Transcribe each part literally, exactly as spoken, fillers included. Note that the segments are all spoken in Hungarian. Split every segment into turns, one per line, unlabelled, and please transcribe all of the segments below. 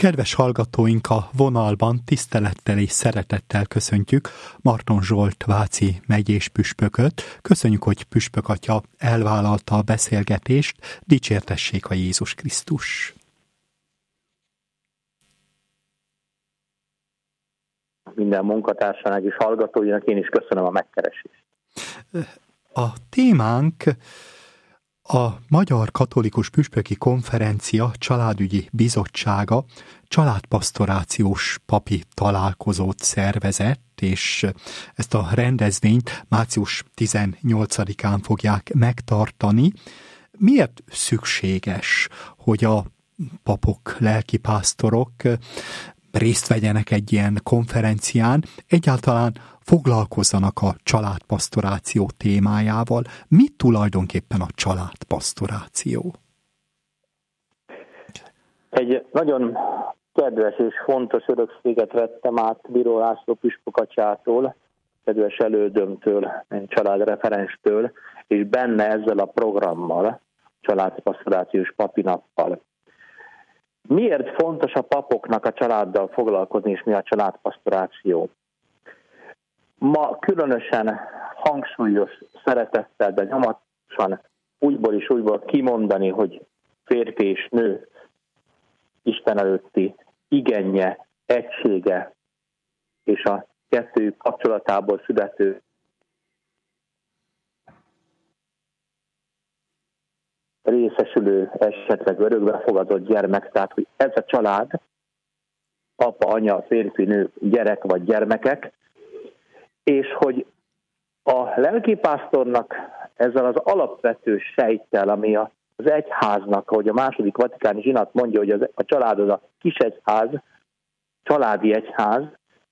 Kedves hallgatóink, a vonalban tisztelettel és szeretettel köszöntjük Marton Zsolt váci megyés püspököt. Köszönjük, hogy püspök atya elvállalta a beszélgetést. Dicsértessék a Jézus Krisztus!
Minden munkatársának és hallgatóinak én is köszönöm a megkeresést.
A témánk a Magyar Katolikus Püspöki Konferencia Családügyi Bizottsága családpastorációs papi találkozót szervezett, és ezt a rendezvényt március tizennyolcadikán fogják megtartani. Miért szükséges, hogy a papok, lelkipásztorok részt vegyenek egy ilyen konferencián, egyáltalán foglalkozzanak a családpastoráció témájával? Mi tulajdonképpen a családpastoráció?
Egy nagyon kedves és fontos örökséget vettem át Bíró László püspök atyától, kedves elődömtől, családreferenstől, és benne ezzel a programmal, családpastorációs papinappal. Miért fontos a papoknak a családdal foglalkozni, és mi a családpastoráció? Ma különösen hangsúlyos szeretettel, de nyomatosan újból és újból kimondani, hogy férfi és nő Isten előtti igenje, egysége és a kettőjük kapcsolatából születő részesülő, esetleg örökbefogadott gyermek, tehát hogy ez a család, apa, anya, férfi, nő, gyerek vagy gyermekek, és hogy a lelkipásztornak ezzel az alapvető sejttel, ami az egyháznak, ahogy a második vatikáni zsinat mondja, hogy az, a család az a kis egyház, családi egyház,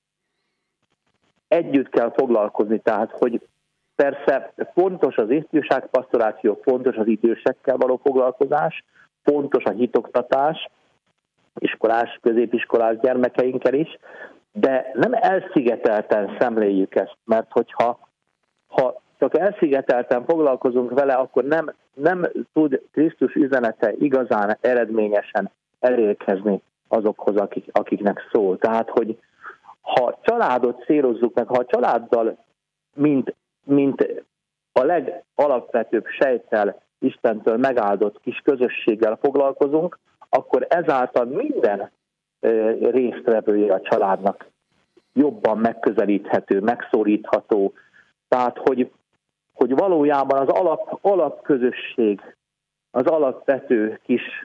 együtt kell foglalkozni, tehát hogy persze fontos az ifjúságpastoráció, fontos az idősekkel való foglalkozás, fontos a hitoktatás, iskolás, középiskolás gyermekeinkkel is, de nem elszigetelten szemléljük ezt, mert hogyha ha csak elszigetelten foglalkozunk vele, akkor nem, nem tud Krisztus üzenete igazán eredményesen elérkezni azokhoz, akik, akiknek szól. Tehát, hogy ha családot célozzuk meg, ha a családdal, mint, mint a legalapvetőbb sejttel, Istentől megáldott kis közösséggel foglalkozunk, akkor ezáltal minden résztvevője a családnak jobban megközelíthető, megszorítható. Tehát, hogy, hogy valójában az alap, alapközösség, az alapvető kis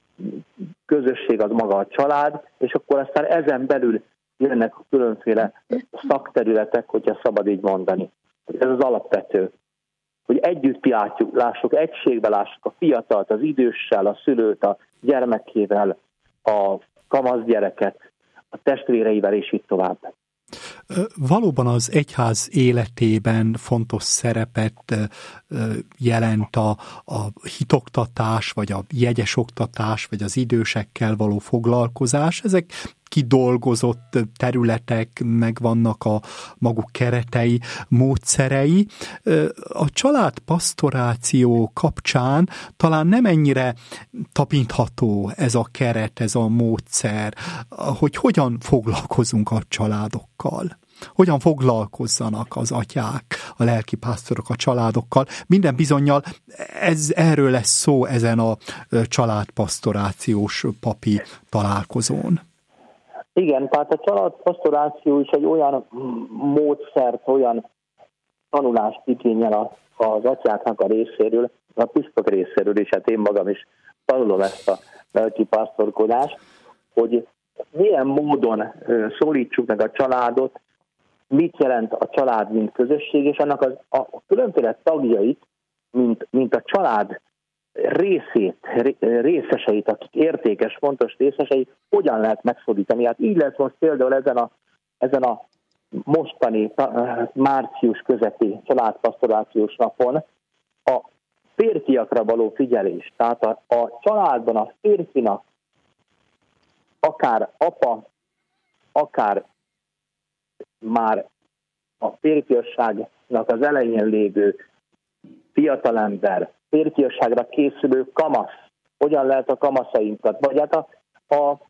közösség az maga a család, és akkor aztán ezen belül jönnek a különféle szakterületek, hogyha szabad így mondani. Ez az alapvető. Hogy együtt látjuk, lássuk, egységbe lássuk a fiatalt, az időssel, a szülőt, a gyermekével, a kamasz gyereket, a testvéreivel, és így tovább.
Valóban az egyház életében fontos szerepet jelent a, a hitoktatás, vagy a jegyes oktatás, vagy az idősekkel való foglalkozás. Ezek kidolgozott területek, meg vannak a maguk keretei, módszerei. A családpastoráció kapcsán talán nem ennyire tapintható ez a keret, ez a módszer, hogy hogyan foglalkozunk a családokkal. Hogyan foglalkozzanak az atyák, a lelkipásztorok a családokkal. Minden bizonnyal ez, erről lesz szó ezen a családpastorációs papi találkozón.
Igen, tehát a családpastoráció is egy olyan módszert, olyan tanulást igényel az atyáknak a részéről, a püspök részéről, és hát én magam is tanulom ezt a lelkipásztorkodást, hogy milyen módon szólítsuk meg a családot, mit jelent a család, mint közösség, és annak az, a különféle tagjait, mint, mint a család részét, részeseit, akik értékes, fontos részeseit, hogyan lehet megszólítani. Hát így lesz most például ezen a, ezen a mostani március közepi családpastorációs napon a férfiakra való figyelés. Tehát a, a családban a férfinak akár apa, akár már a férfiasságnak az elején lévő fiatalember, férfiasságra készülő kamasz, hogyan lehet a kamaszainkat, vagy hát a, a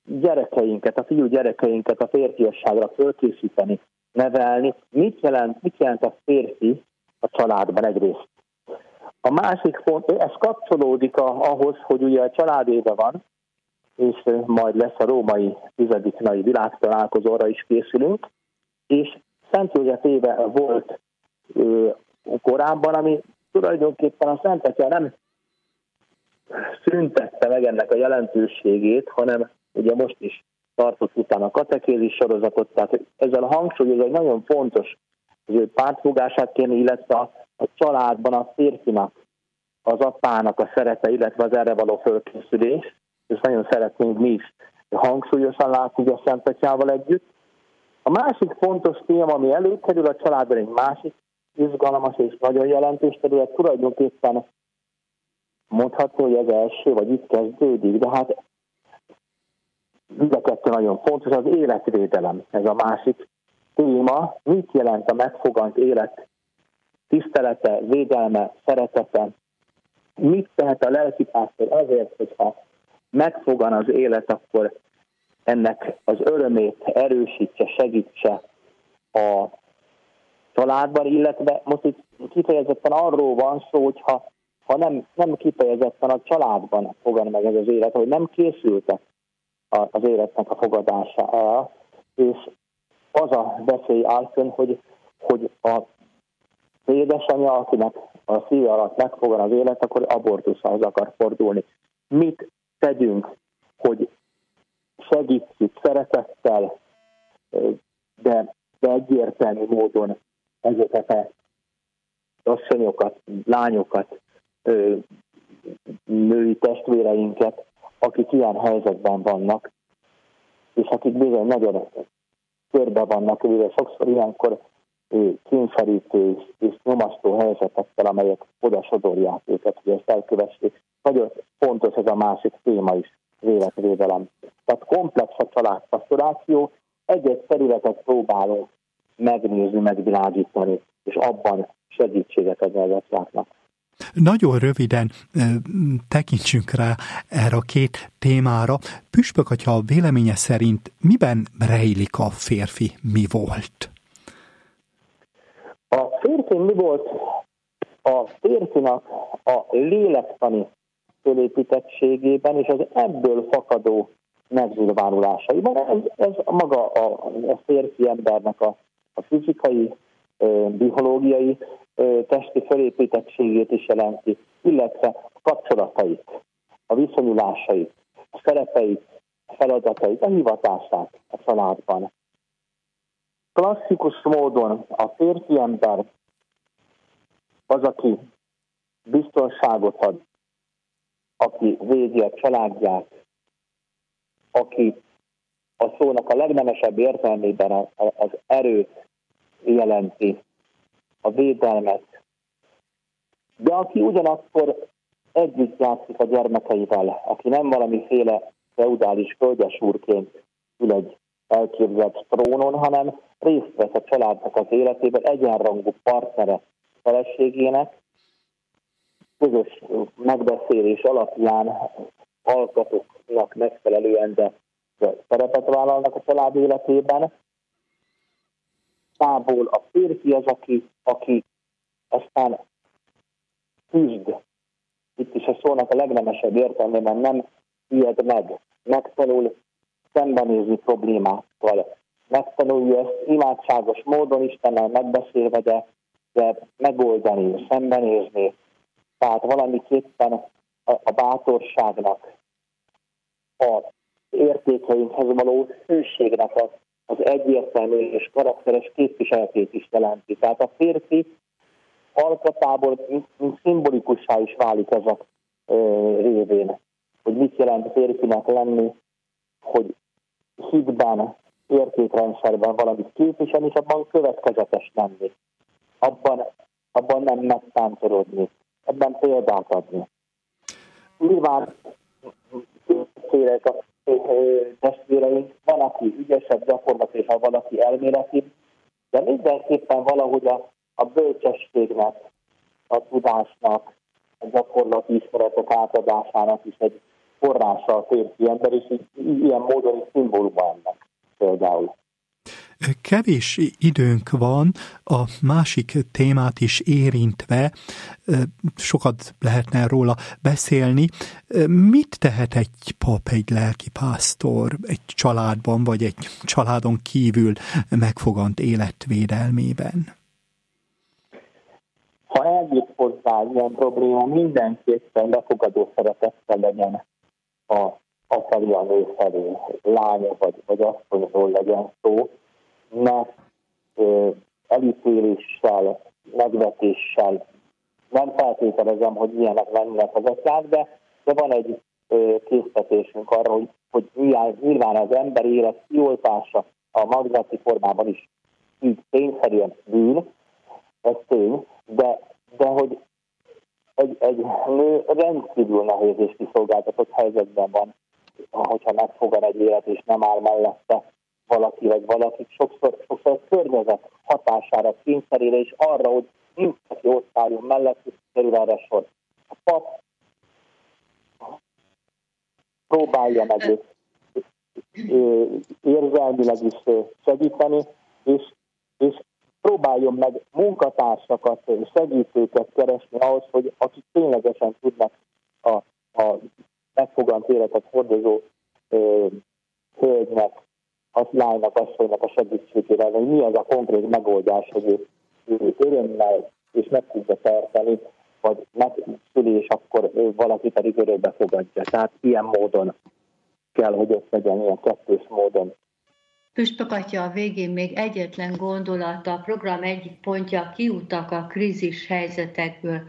gyerekeinket, a fiú gyerekeinket a férfiasságra fölkészíteni, nevelni. Mit jelent, mit jelent a férfi a családban egyrészt? A másik font, ez kapcsolódik a, ahhoz, hogy ugye a családéve van, és majd lesz a római tizedik nagy világtalálkozóra is készülünk, és Szent József éve volt ö, korábban, ami tulajdonképpen a Szent Atya nem szüntette meg ennek a jelentőségét, hanem ugye most is tartott utána a katekézis sorozatot, tehát ezzel a hangsúlyozó, hogy nagyon fontos az ő pártfogását kérni, illetve a, a családban a férfinak, az apának a szerepe, illetve az erre való fölkészülés, és nagyon szeretnénk mi is hangsúlyosan látni a Szent Atyával együtt. A másik fontos téma, ami előkerül a családban, egy másik izgalmas és nagyon jelentős terület, tulajdonképpen mondhatni, hogy ez első, vagy itt kezdődik, de hát mind a kettő nagyon fontos, az életvédelem, ez a másik téma. Mit jelent a megfogant élet tisztelete, védelme, szeretete? Mit tehet a lelkipásztor azért, hogyha megfogan az élet, akkor ennek az örömét erősítse, segítse a családban, illetve most itt kifejezetten arról van szó, hogyha ha nem, nem kifejezetten a családban fogan meg ez az élet, hogy nem készültek az életnek a fogadására, és az a veszély áll fönn, hogy, hogy a édesanyja, akinek a szíve alatt megfogan az élet, akkor abortuszhoz akar fordulni. Mit tegyünk, hogy segítsük szeretettel, de, de egyértelmű módon ezeket a asszonyokat, lányokat, női testvéreinket, akik ilyen helyzetben vannak, és akik bizony nagyon körbe vannak, mivel sokszor ilyenkor kényszerítő és, és nyomasztó helyzetekkel, amelyek oda sodorják őket, hogy ezt elkövessék. Nagyon fontos ez a másik téma is, az életvédelem. Tehát komplex a családpastoráció, egy-egy területet próbálunk megnézni, megvilágítani, és abban segítséget adni az atyáknak.
Nagyon röviden tekintsünk rá erre a két témára. Püspök atya véleménye szerint miben rejlik a férfi mi volt?
A férfi mi volt? A férfinak a lélektani fölépítettségében és az ebből fakadó megnyilvánulásaiban. Ez, ez maga a, a férfi embernek a, a fizikai, biológiai testi fölépítettségét is jelenti, illetve a kapcsolatait, a viszonyulásait, a szerepeit, a feladatait, a hivatását a családban. Klasszikus módon a férfi ember az, aki biztonságot ad, aki védi a családját, aki a szónak a legnemesebb értelmében az erőt jelenti, a védelmet, de aki ugyanakkor együtt játszik a gyermekeivel, aki nem valamiféle feudális földesúrként ül egy elképzelt trónon, hanem részt vesz a családnak az életében, egyenrangú partnere feleségének, közös megbeszélés alapján alkatoknak megfelelően, de szerepet vállalnak a család életében. Tából a férfi az, aki, aki aztán küzd. Itt is a szónak a legnemesebb értelmében nem ijed meg. Megtanul szembenézni problémákkal. Megtanulja ezt imádságos módon Istennel megbeszélve, de, de megoldani, szembenézni. Tehát valamiképpen a, a bátorságnak, a értékeinkhez való hűségnek a az egyértelmű és karakteres képviseletét is jelenti. Tehát a férfi alkatából mint, mint szimbolikussá is válik ezek e, révén, hogy mit jelent férfinak lenni, hogy hitben, értékrendszerben valamit képviselni, és abban következetes lenni. Abban, abban nem megtántorodni, ebben példát adni. Nyilván félek a testvéreink, van, aki ügyesebb gyakorlat, és ha valaki elméleti, de mindenképpen valahogy a, a bölcsességnek, a tudásnak, a gyakorlati ismeretek átadásának is egy, forrása a férfi ember, és így, ilyen módon is szimbóluma ennek például.
Kevés időnk van, a másik témát is érintve, sokat lehetne róla beszélni. Mit tehet egy pap, egy lelkipásztor egy családban, vagy egy családon kívül megfogant életvédelmében?
Ha eljut hozzá ilyen probléma, mindenképpen befogadó szeretettel legyen a, a felé, a nő felé, lánya vagy, vagy asszonyról legyen szó, ne ö, elítéléssel, megvetéssel, nem feltételezem, hogy ilyenek lennének az atyák, de, de van egy ö, késztetésünk arra, hogy, hogy nyilván az emberi élet kioltása a magzati formában is így tényszerűen bűn, ez tény, de, de hogy egy, egy nő rendkívül nehéz és kiszolgáltatott helyzetben van, hogyha megfogad egy élet és nem áll mellette valaki vagy valaki, sokszor, sokszor a környezet hatására, kényszerére és arra, hogy nincs, aki ott álljon mellett, és kerül erre sor. A pap próbálja meg őt érzelmileg is segíteni, és, és próbáljon meg munkatársakat, segítőket keresni ahhoz, hogy akik ténylegesen tudnak a, a megfogant életet hordozó ö, hölgynek, az lánynak, asszonynak a segítségére, hogy mi az a konkrét megoldás, hogy ő, ő örömmel és meg tudja tartani, vagy megszüli, és akkor valaki pedig örökbe fogadja. Tehát ilyen módon kell, hogy ott legyen, ilyen kettős módon.
Püspök atya, a végén még egyetlen gondolata, a program egyik pontja, kiutak a krízis helyzetekből.